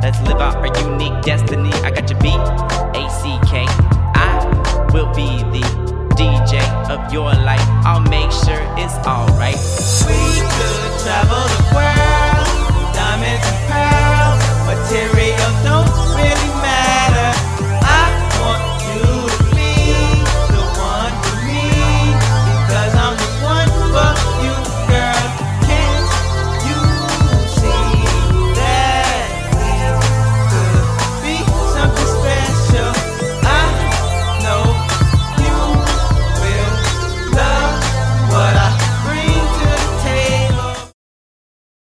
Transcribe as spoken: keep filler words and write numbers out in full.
Let's live out our unique destiny. I got your beat, A C K. I will be the D J of your life. I'll make sure it's alright.